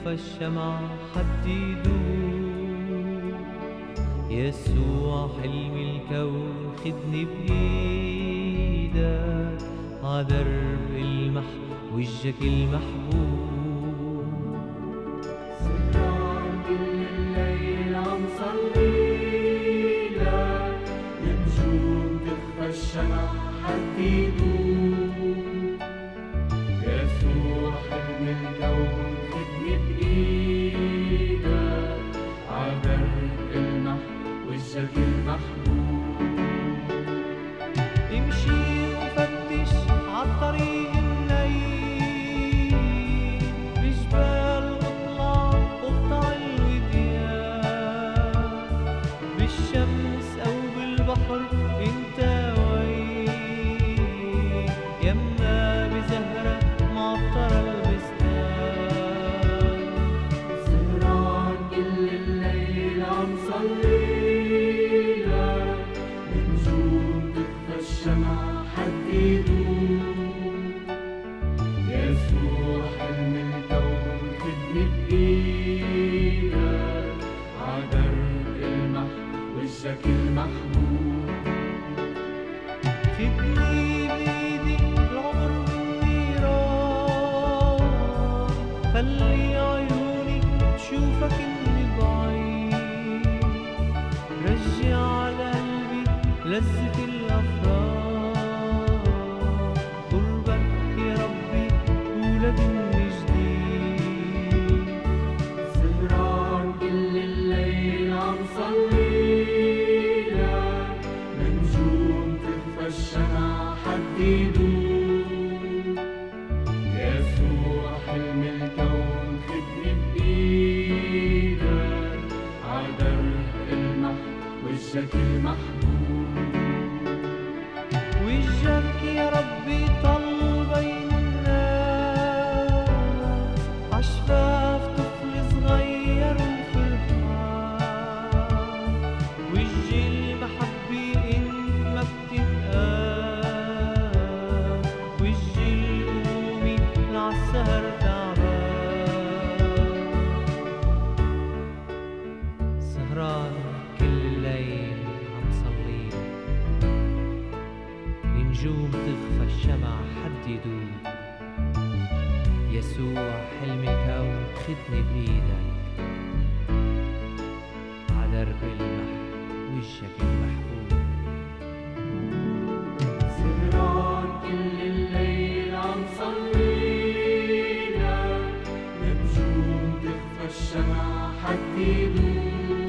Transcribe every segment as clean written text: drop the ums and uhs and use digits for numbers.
تخفى الشمعة حددوا. يسوع حلم الكون خدني بإيدك عدرب المحو وجهك المحبوب. سهران كل الليل عم صليلك، نجوم تخفى الشمع حددوا. يسوع حلم الكون خدني بإيدك عدرب المحو وجهك المحبوب. امشي وفتش عالطريق الليل، بجبال اطلع واقطع الوديان، بالشمس او بالبحر انت وين، يما بزهرة معطرة البستان. سهران كل الليل عم صليلك، نجوم تخفى الشمع حددوا. يسوع حلم الكون خدني بإيدك عدرب المحو وجهك المحبوب. خدني بإيدي العمر والنيران، خلي عيوني تشوفك إني بعيد، رجع على قلبي لذة الأفراح، قربك يا ربي ولد من جديد. سهران كل الليل عم صليلك، نجوم تخفى الشمع حددوا. يسوع حلم الكون خدني بإيدك عدرب المحو وجهك المحبوب. وجهك يا ربي طل بين الناس، عشفاف طفل صغير وفرحان، وجه المحبة انت ما بتتقال، وجه الأمومة العالسهر تعبان. سهران كل الليل عم صلي، النجوم تخفى الشمع حددوا. يسوع حلم الكون خدني بإيدك عدرب المحو وجهك المحبوب. سهران كل الليل عم صليلك، نجوم تخفى الشمع حددوا.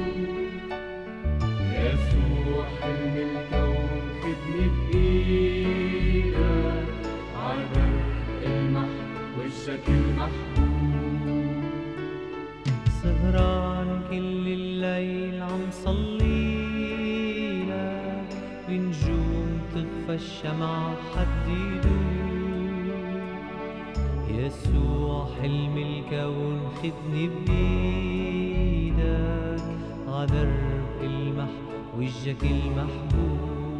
يسوع حلم الكون خدني بإيدك عدرب المحو وجهك المحبوب. سهران كل الليل عم صليلك، بنجوم تخفى الشمع حددوا. يسوع حلم الكون خدني بإيدك عدرب المحو وجهك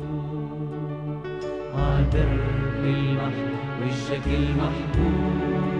المحبوب، عدرب المحو وجهك المحبوب.